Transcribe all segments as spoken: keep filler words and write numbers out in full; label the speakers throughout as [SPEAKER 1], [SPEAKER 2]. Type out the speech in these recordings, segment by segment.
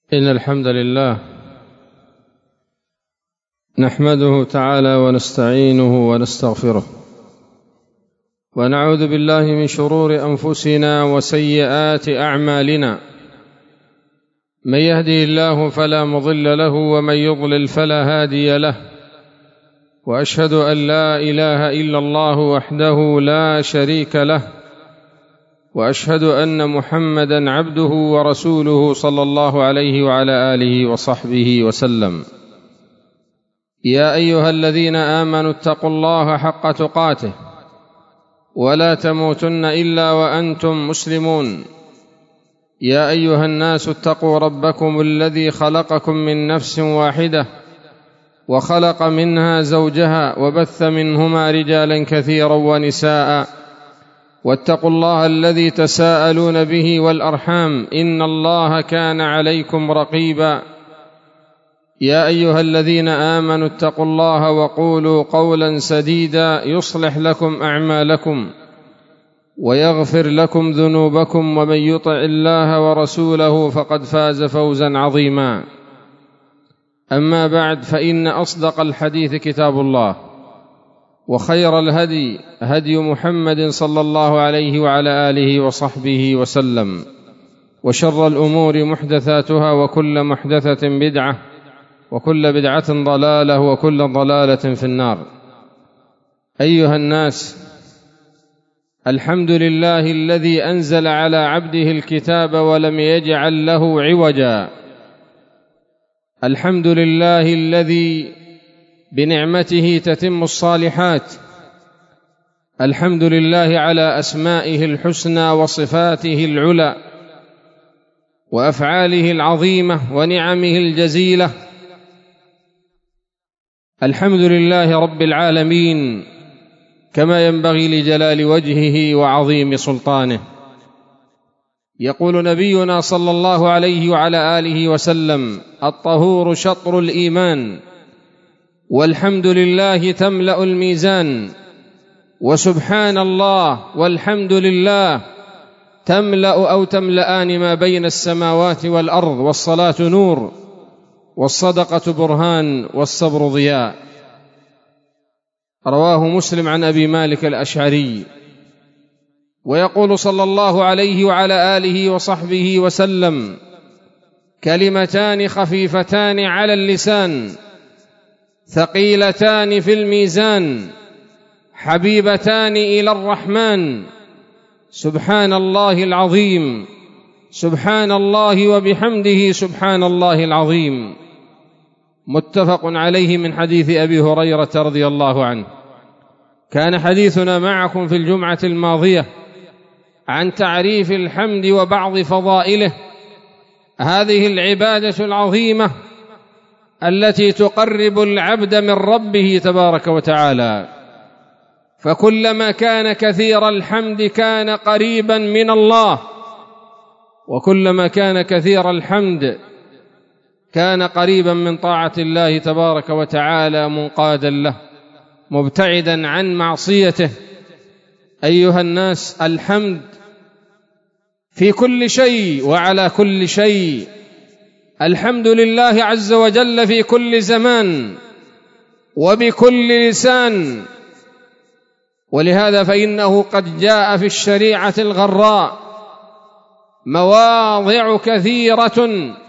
[SPEAKER 1] إن الحمد لله نحمده تعالى ونستعينه ونستغفره، ونعوذ بالله من شرور أنفسنا وسيئات أعمالنا، من يهده الله فلا مضل له ومن يضلل فلا هادي له، وأشهد أن لا إله إلا الله وحده لا شريك له، وأشهد أن محمدًا عبده ورسوله صلى الله عليه وعلى آله وصحبه وسلم. يا أيها الذين آمنوا اتقوا الله حق تقاته ولا تموتن إلا وأنتم مسلمون. يا أيها الناس اتقوا ربكم الذي خلقكم من نفس واحدة وخلق منها زوجها وبث منهما رجالا كثيرا ونساء، واتقوا الله الذي تساءلون به والأرحام إن الله كان عليكم رقيبا. يا أيها الذين آمنوا اتقوا الله وقولوا قولا سديدا يصلح لكم أعمالكم ويغفر لكم ذنوبكم، ومن يطع الله ورسوله فقد فاز فوزا عظيما. أما بعد، فإن أصدق الحديث كتاب الله، وخير الهدي هدي محمد صلى الله عليه وعلى آله وصحبه وسلم، وشر الأمور محدثاتها، وكل محدثة بدعة، وكل بدعة ضلالة، وكل ضلالة في النار. أيها الناس، الحمد لله الذي أنزل على عبده الكتاب ولم يجعل له عوجا. الحمد لله الذي بنعمته تتم الصالحات. الحمد لله على أسمائه الحسنى وصفاته العلى وأفعاله العظيمة ونعمه الجزيلة. الحمد لله رب العالمين، كما ينبغي لجلال وجهه وعظيم سلطانه. يقول نبينا صلى الله عليه وعلى آله وسلم: الطهور شطر الإيمان، والحمد لله تملأ الميزان، وسبحان الله والحمد لله تملأ أو تملأان ما بين السماوات والأرض، والصلاة نور، والصدقة برهان، والصبر ضياء. رواه مسلم عن أبي مالك الأشعري. ويقول صلى الله عليه وعلى آله وصحبه وسلم: كلمتان خفيفتان على اللسان ثقيلتان في الميزان حبيبتان إلى الرحمن، سبحان الله العظيم، سبحان الله وبحمده، سبحان الله العظيم. متفق عليه من حديث أبي هريرة رضي الله عنه. كان حديثنا معكم في الجمعة الماضية عن تعريف الحمد وبعض فضائله، هذه العبادة العظيمة التي تقرب العبد من ربه تبارك وتعالى. فكلما كان كثير الحمد كان قريبا من الله، وكلما كان كثير الحمد كان قريبا من طاعة الله تبارك وتعالى، منقادا له، مبتعدا عن معصيته. أيها الناس، الحمد في كل شيء وعلى كل شيء. الحمد لله عز وجل في كل زمان وبكل لسان. ولهذا فإنه قد جاء في الشريعة الغراء مواضع كثيرة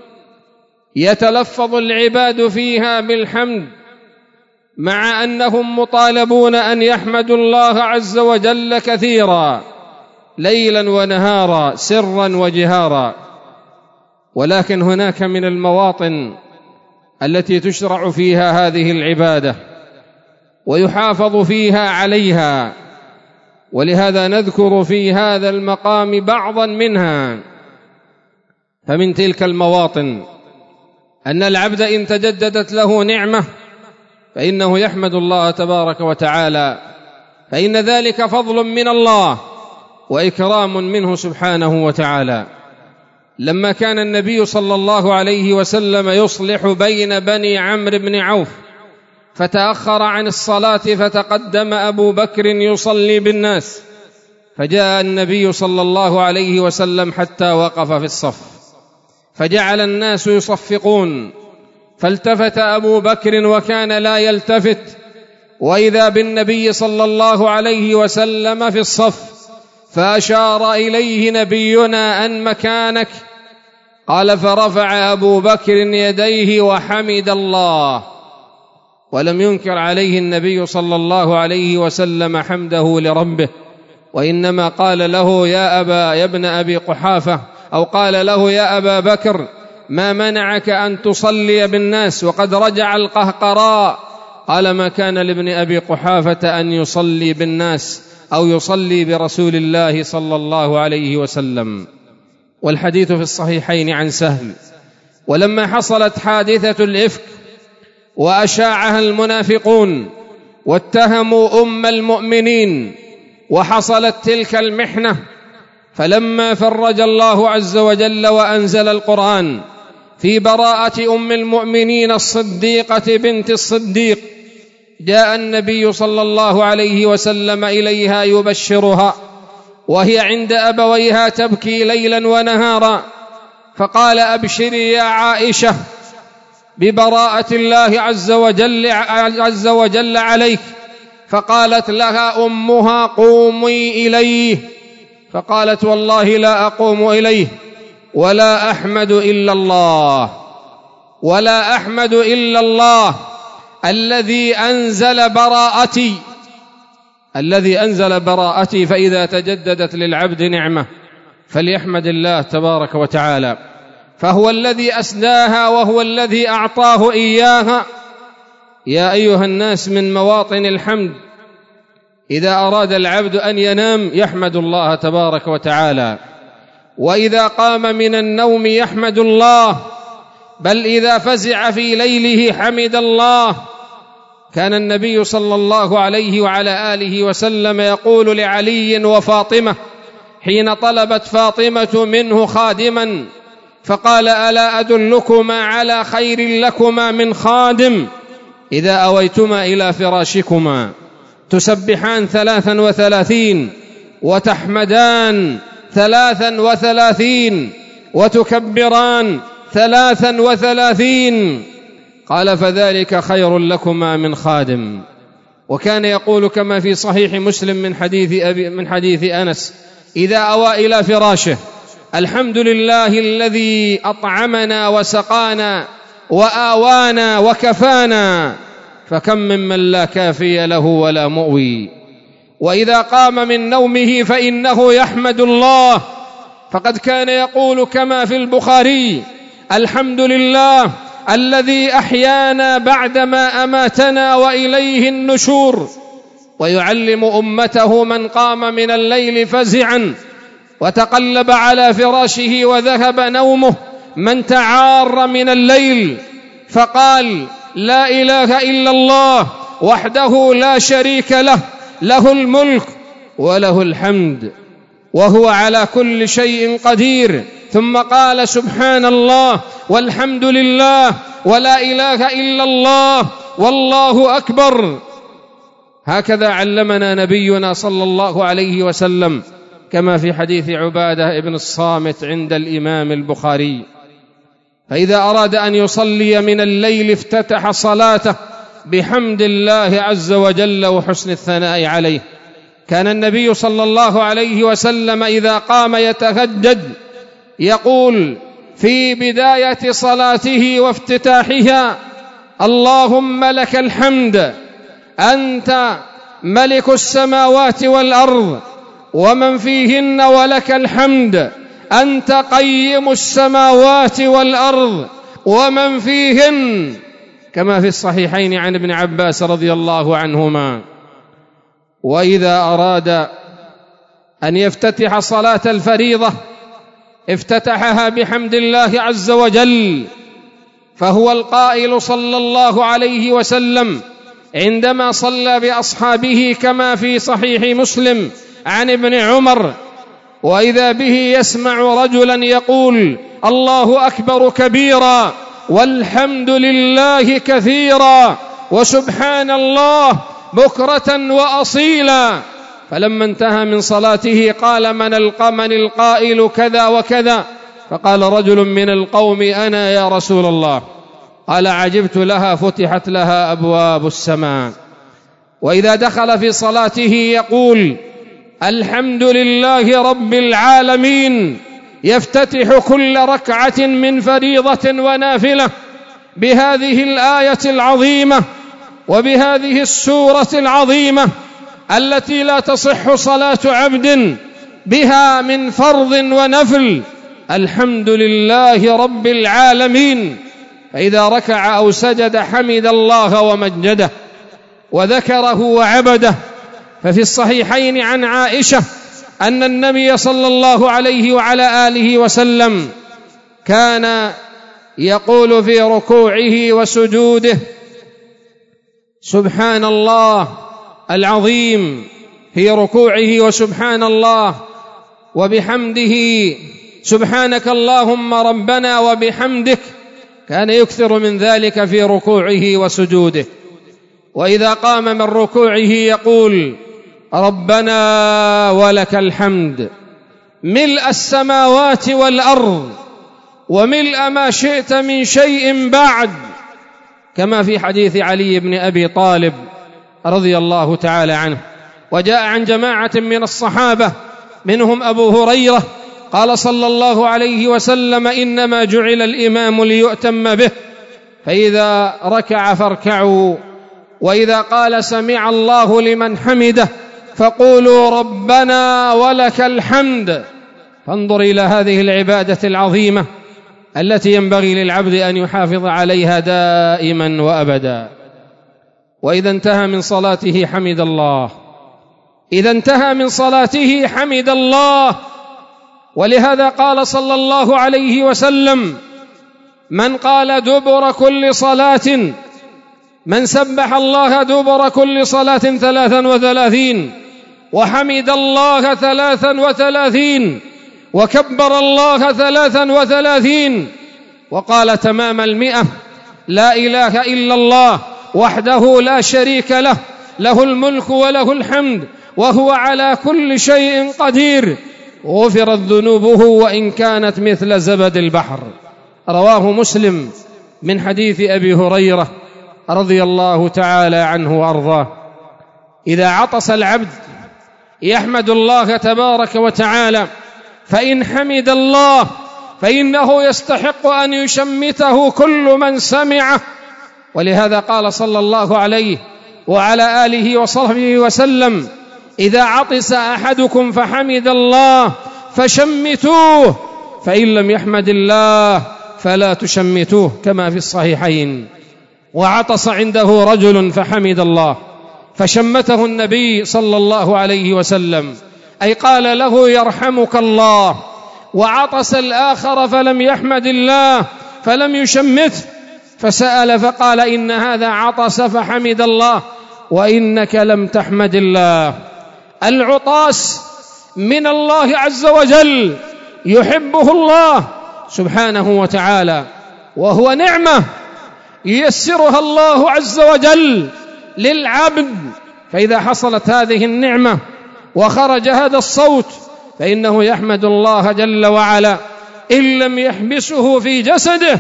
[SPEAKER 1] يتلفظ العباد فيها بالحمد، مع أنهم مطالبون أن يحمدوا الله عز وجل كثيرا ليلا ونهارا، سرا وجهارا. ولكن هناك من المواطن التي تشرع فيها هذه العبادة ويحافظ فيها عليها، ولهذا نذكر في هذا المقام بعضا منها. فمن تلك المواطن أن العبد إن تجددت له نعمة فإنه يحمد الله تبارك وتعالى، فإن ذلك فضل من الله وإكرام منه سبحانه وتعالى. لما كان النبي صلى الله عليه وسلم يصلح بين بني عمرو بن عوف فتأخر عن الصلاة، فتقدم أبو بكر يصلي بالناس، فجاء النبي صلى الله عليه وسلم حتى وقف في الصف، فجعل الناس يصفقون، فالتفت أبو بكر وكان لا يلتفت، وإذا بالنبي صلى الله عليه وسلم في الصف، فأشار إليه نبينا أن مكانك. قال: فرفع أبو بكر يديه وحمد الله، ولم ينكر عليه النبي صلى الله عليه وسلم حمده لربه، وإنما قال له: يا أبا يا ابن أبي قحافة، أو قال له: يا أبا بكر، ما منعك أن تصلي بالناس وقد رجع القهقراء؟ قال: ما كان لابن أبي قحافة أن يصلي بالناس أو يصلي برسول الله صلى الله عليه وسلم. والحديث في الصحيحين عن سهل. ولما حصلت حادثة الإفك وأشاعها المنافقون واتهموا أم المؤمنين وحصلت تلك المحنة، فلما فرج الله عز وجل وأنزل القرآن في براءة أم المؤمنين الصديقة بنت الصديق، جاء النبي صلى الله عليه وسلم إليها يبشرها وهي عند أبويها تبكي ليلا ونهارا، فقال: أبشري يا عائشة ببراءة الله عز وجل, عز وجل عليك. فقالت لها أمها: قومي إليه. فقالت: والله لا أقوم إليه، ولا أحمد إلا الله، ولا أحمد إلا الله الذي أنزل براءتي، الذي أنزل براءتي، فإذا تجددت للعبد نعمة فليحمد الله تبارك وتعالى، فهو الذي أسداها وهو الذي أعطاه إياها. يا أيها الناس، من مواطن الحمد إذا أراد العبد أن ينام يحمد الله تبارك وتعالى، وإذا قام من النوم يحمد الله، بل إذا فزع في ليله حمد الله. كان النبي صلى الله عليه وعلى آله وسلم يقول لعلي وفاطمة حين طلبت فاطمة منه خادما، فقال: ألا أدلكما على خير لكما من خادم؟ إذا أويتما إلى فراشكما تسبحان ثلاثا وثلاثين، وتحمدان ثلاثا وثلاثين، وتكبران ثلاثا وثلاثين. قال: فذلك خير لكما من خادم. وكان يقول كما في صحيح مسلم من حديث, أبي من حديث أنس: إذا أوى إلى فراشه: الحمد لله الذي أطعمنا وسقانا وآوانا وكفانا، فكم ممن لا كافي له ولا مؤوي. وإذا قام من نومه فإنه يحمد الله، فقد كان يقول كما في البخاري: الحمد لله الذي أحيانا بعدما أماتنا وإليه النشور. ويعلم أمته من قام من الليل فزعا وتقلب على فراشه وذهب نومه، من تعار من الليل فقال: لا إله إلا الله وحده لا شريك له، له الملك وله الحمد وهو على كل شيء قدير، ثم قال: سبحان الله والحمد لله ولا إله إلا الله والله أكبر. هكذا علمنا نبينا صلى الله عليه وسلم، كما في حديث عبادة ابن الصامت عند الإمام البخاري. فإذا أراد أن يصلي من الليل افتتح صلاته بحمد الله عز وجل وحسن الثناء عليه. كان النبي صلى الله عليه وسلم إذا قام يتهجد يقول في بداية صلاته وافتتاحها: اللهم لك الحمد، أنت ملك السماوات والأرض ومن فيهن، ولك الحمد، أنت قيم السماوات والأرض ومن فيهن، كما في الصحيحين عن ابن عباس رضي الله عنهما. وإذا أراد أن يفتتح صلاة الفريضة افتتحها بحمد الله عز وجل، فهو القائل صلى الله عليه وسلم عندما صلى بأصحابه كما في صحيح مسلم عن ابن عمر: وإذا به يسمع رجلا يقول: الله أكبر كبيرا والحمد لله كثيرا وسبحان الله بكرة وأصيلا. فلما انتهى من صلاته قال: من القمن القائل كذا وكذا؟ فقال رجل من القوم: أنا يا رسول الله. قال: عجبت لها، فتحت لها أبواب السماء. وإذا دخل في صلاته يقول: الحمد لله رب العالمين، يفتتح كل ركعة من فريضة ونافلة بهذه الآية العظيمة وبهذه السورة العظيمة التي لا تصح صلاة عبد بها من فرض ونفل: الحمد لله رب العالمين. فإذا ركع أو سجد حمد الله ومجده وذكره وعبده. ففي الصحيحين عن عائشة أن النبي صلى الله عليه وعلى آله وسلم كان يقول في ركوعه وسجوده: سبحان الله العظيم، في ركوعه وسبحان الله وبحمده، سبحانك اللهم ربنا وبحمدك. كان يكثر من ذلك في ركوعه وسجوده. وإذا قام من ركوعه يقول: ربنا ولك الحمد ملء السماوات والأرض وملء ما شئت من شيء بعد، كما في حديث علي بن أبي طالب رضي الله تعالى عنه. وجاء عن جماعة من الصحابة منهم أبو هريرة قال صلى الله عليه وسلم: إنما جعل الإمام ليؤتم به، فإذا ركع فاركعوا، وإذا قال سمع الله لمن حمده فقولوا ربنا ولك الحمد. فانظر إلى هذه العبادة العظيمة التي ينبغي للعبد أن يحافظ عليها دائما وأبدا. وإذا انتهى من صلاته حمد الله، إذا انتهى من صلاته حمد الله. ولهذا قال صلى الله عليه وسلم: من قال دبر كل صلاة، من سبح الله دبر كل صلاة ثلاثا وثلاثين، وحمد الله ثلاثا وثلاثين، وكبر الله ثلاثا وثلاثين، وقال تمام المئة: لا إله إلا الله وحده لا شريك له، له الملك وله الحمد وهو على كل شيء قدير، غفرت ذنوبه وإن كانت مثل زبد البحر. رواه مسلم من حديث أبي هريرة رضي الله تعالى عنه وأرضاه. إذا عطس العبد يحمد الله تبارك وتعالى، فإن حمد الله فإنه يستحق أن يشمته كل من سمعه. ولهذا قال صلى الله عليه وعلى آله وصحبه وسلم: إذا عطس أحدكم فحمد الله فشمتوه، فإن لم يحمد الله فلا تشمتوه، كما في الصحيحين. وعطس عنده رجل فحمد الله فشمته النبي صلى الله عليه وسلم، أي قال له: يرحمك الله. وعطس الآخر فلم يحمد الله فلم يشمته، فسأل فقال: إن هذا عطس فحمد الله وإنك لم تحمد الله. العطاس من الله عز وجل، يحبه الله سبحانه وتعالى، وهو نعمة ييسرها الله عز وجل للعبد. فإذا حصلت هذه النعمة وخرج هذا الصوت فإنه يحمد الله جل وعلا، إن لم يحبسه في جسده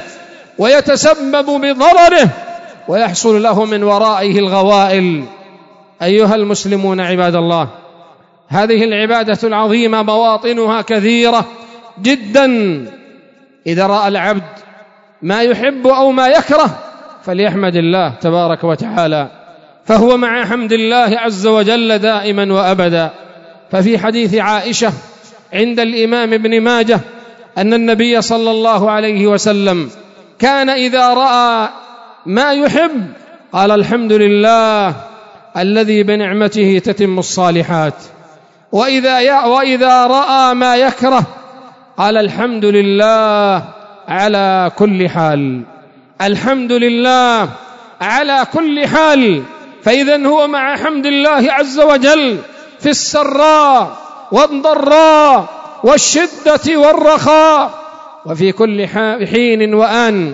[SPEAKER 1] ويتسبب بضرره ويحصل له من ورائه الغوائل. أيها المسلمون عباد الله، هذه العبادة العظيمة مواطنها كثيرة جدا. إذا رأى العبد ما يحب أو ما يكره فليحمد الله تبارك وتعالى، فهو مع حمد الله عز وجل دائما وأبدا. ففي حديث عائشة عند الإمام ابن ماجه أن النبي صلى الله عليه وسلم كان إذا رأى ما يحب قال: الحمد لله الذي بنعمته تتم الصالحات. وإذا, وإذا رأى ما يكره قال: الحمد لله على كل حال، الحمد لله على كل حال. فإذا هو مع حمد الله عز وجل في السراء والضراء والشدة والرخاء وفي كل حين وآن.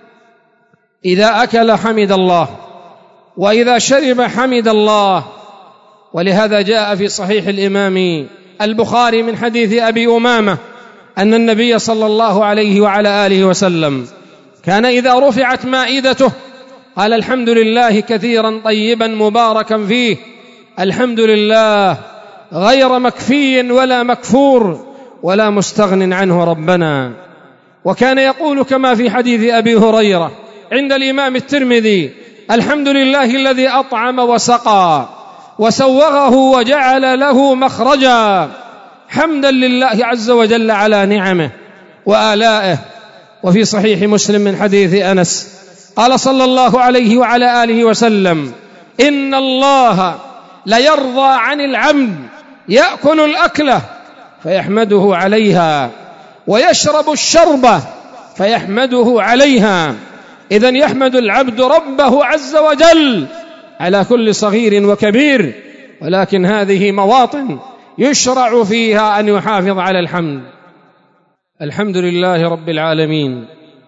[SPEAKER 1] إذا أكل حمد الله، وإذا شرب حمد الله. ولهذا جاء في صحيح الإمام البخاري من حديث أبي أمامة أن النبي صلى الله عليه وعلى آله وسلم كان إذا رفعت مائدته قال الحمد لله كثيرا طيبا مباركا فيه، الحمد لله غير مكفي ولا مكفور ولا مستغن عنه ربنا. وكان يقول كما في حديث أبي هريرة عند الإمام الترمذي: الحمد لله الذي أطعم وسقى وسوغه وجعل له مخرجا، حمدا لله عز وجل على نعمه وآلائه. وفي صحيح مسلم من حديث أنس قال صلى الله عليه وعلى آله وسلم: إن الله ليرضى عن العبد يأكل الأكلة فيحمده عليها ويشرب الشربة فيحمده عليها. إذن يحمد العبد ربه عز وجل على كل صغير وكبير، ولكن هذه مواطن يشرع فيها أن يحافظ على الحمد. الحمد لله رب العالمين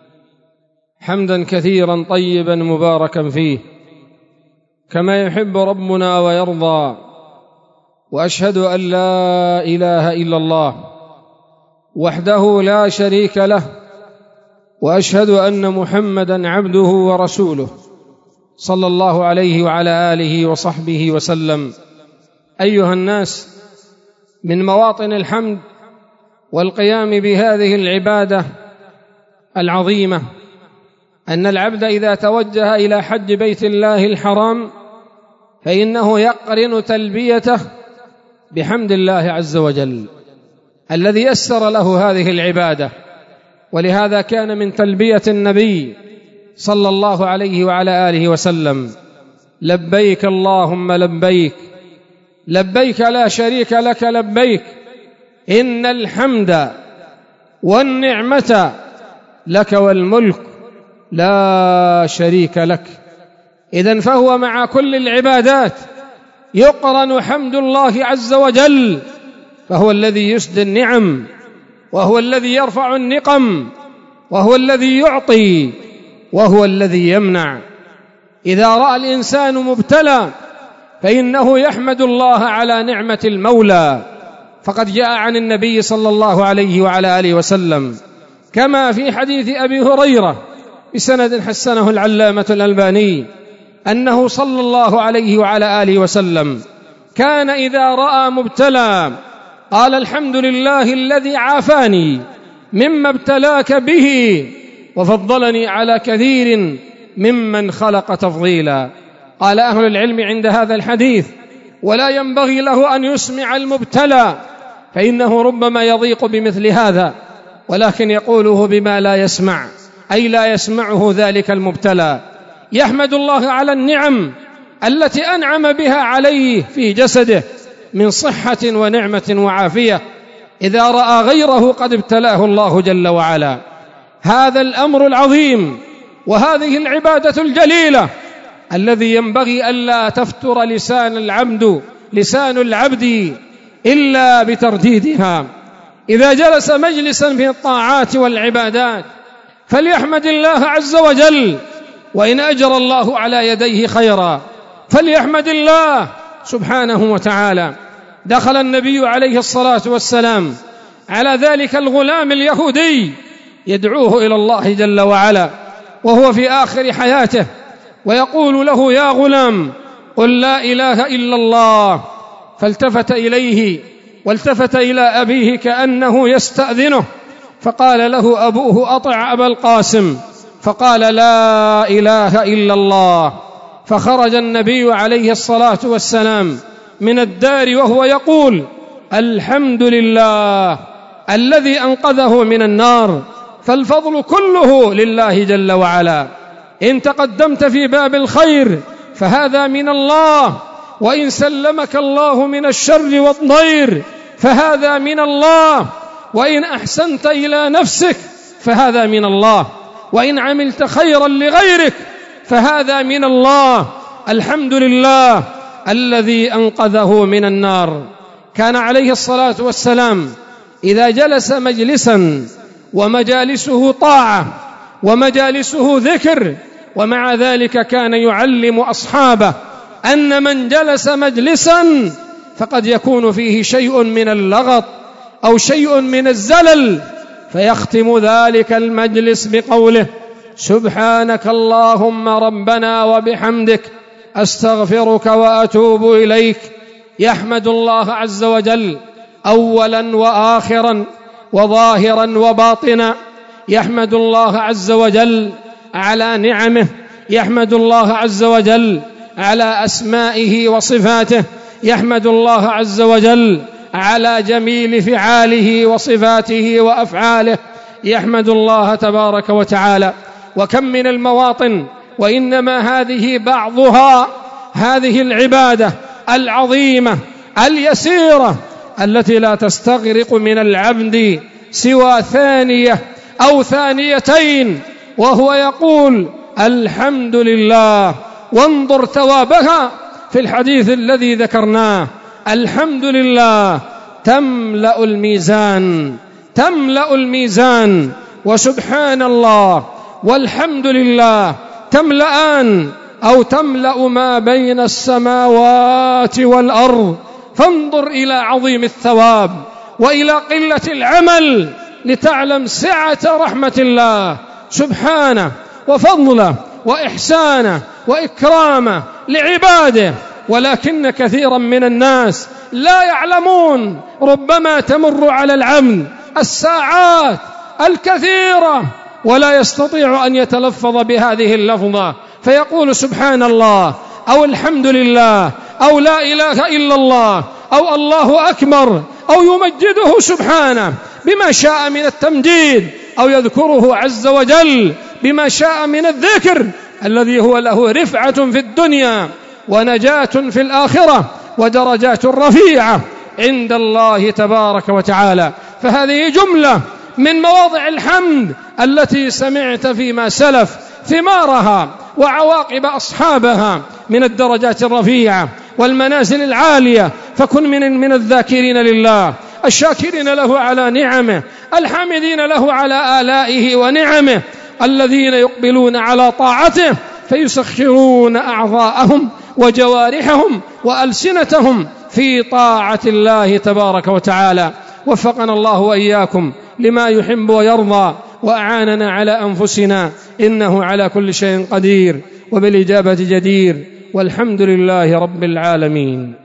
[SPEAKER 1] حمدا كثيرا طيبا مباركا فيه كما يحب ربنا ويرضى. وأشهد أن لا إله إلا الله وحده لا شريك له، وأشهد أن محمدا عبده ورسوله صلى الله عليه وعلى آله وصحبه وسلم. أيها الناس، من مواطن الحمد والقيام بهذه العبادة العظيمة أن العبد إذا توجه إلى حج بيت الله الحرام فإنه يقرن تلبيته بحمد الله عز وجل الذي يسر له هذه العبادة. ولهذا كان من تلبية النبي صلى الله عليه وعلى آله وسلم: لبيك اللهم لبيك، لبيك لا شريك لك لبيك، إن الحمد والنعمة لك والملك لا شريك لك. إذن فهو مع كل العبادات يقرن حمد الله عز وجل، فهو الذي يسدي النعم، وهو الذي يرفع النقم، وهو الذي يعطي، وهو الذي يمنع. إذا رأى الإنسان مبتلى فإنه يحمد الله على نعمة المولى، فقد جاء عن النبي صلى الله عليه وعلى آله وسلم كما في حديث أبي هريرة بسند حسنه العلامة الألباني أنه صلى الله عليه وعلى آله وسلم كان إذا رأى مبتلى قال: الحمد لله الذي عافاني مما ابتلاك به وفضلني على كثير ممن خلق تفضيلا. قال أهل العلم عند هذا الحديث: ولا ينبغي له أن يسمع المبتلى، فإنه ربما يضيق بمثل هذا، ولكن يقوله بما لا يسمع، أي لا يسمعه ذلك المبتلى. يحمد الله على النعم التي أنعم بها عليه في جسده من صحة ونعمة وعافية إذا رأى غيره قد ابتلاه الله جل وعلا. هذا الأمر العظيم وهذه العبادة الجليلة الذي ينبغي ألا تفتر لسان العبد لسان العبد إلا بترديدها. إذا جلس مجلسا في الطاعات والعبادات فليحمد الله عز وجل، وإن أجر الله على يديه خيرا فليحمد الله سبحانه وتعالى. دخل النبي عليه الصلاة والسلام على ذلك الغلام اليهودي يدعوه إلى الله جل وعلا وهو في آخر حياته، ويقول له: يا غلام قل لا إله إلا الله. فالتفت إليه والتفت إلى أبيه كأنه يستأذنه، فقال له أبوه: أطع أبا القاسم. فقال: لا إله إلا الله. فخرج النبي عليه الصلاة والسلام من الدار وهو يقول: الحمد لله الذي أنقذه من النار. فالفضل كله لله جل وعلا. إن تقدمت في باب الخير فهذا من الله، وإن سلمك الله من الشر والضير فهذا من الله، وإن أحسنت إلى نفسك فهذا من الله، وإن عملت خيرا لغيرك فهذا من الله. الحمد لله الذي أنقذه من النار. كان عليه الصلاة والسلام إذا جلس مجلسا ومجالسه طاعة ومجالسه ذكر، ومع ذلك كان يعلم أصحابه أن من جلس مجلسا فقد يكون فيه شيء من اللغط أو شيء من الزلل فيختم ذلك المجلس بقوله: سبحانك اللهم ربنا وبحمدك أستغفرك وأتوب إليك. يحمد الله عز وجل أولا وآخرا وظاهرا وباطنا. يحمد الله عز وجل على نعمه، يحمد الله عز وجل على أسمائه وصفاته، يحمد الله عز وجل على جميل فعاله وصفاته وأفعاله، يحمد الله تبارك وتعالى. وكم من المواطن، وإنما هذه بعضها، هذه العبادة العظيمة اليسيرة التي لا تستغرق من العبد سوى ثانية أو ثانيتين وهو يقول الحمد لله. وانظر ثوابها في الحديث الذي ذكرناه: الحمد لله تملأ الميزان، تملأ الميزان. وسبحان الله والحمد لله تملأان أو تملأ ما بين السماوات والأرض. فانظر إلى عظيم الثواب وإلى قلة العمل لتعلم سعة رحمة الله سبحانه وفضله وإحسانه وإكرامه لعباده. ولكن كثيرا من الناس لا يعلمون، ربما تمر على العبد الساعات الكثيرة ولا يستطيع أن يتلفظ بهذه اللفظة، فيقول سبحان الله أو الحمد لله أو لا إله إلا الله أو الله أكبر، أو يمجده سبحانه بما شاء من التمجيد، أو يذكره عز وجل بما شاء من الذكر الذي هو له رفعة في الدنيا ونجاة في الآخرة ودرجات رفيعة عند الله تبارك وتعالى. فهذه جملة من مواضع الحمد التي سمعت فيما سلف ثمارها وعواقب أصحابها من الدرجات الرفيعة والمنازل العالية. فكن من من الذاكرين لله الشاكرين له على نعمه، الحامدين له على آلائه ونعمه، الذين يقبلون على طاعته فيسخرون أعضاءهم وجوارحهم وألسنتهم في طاعة الله تبارك وتعالى. وفقنا الله وإياكم لما يحب ويرضى، وأعاننا على أنفسنا، إنه على كل شيء قدير وبالإجابة جدير، والحمد لله رب العالمين.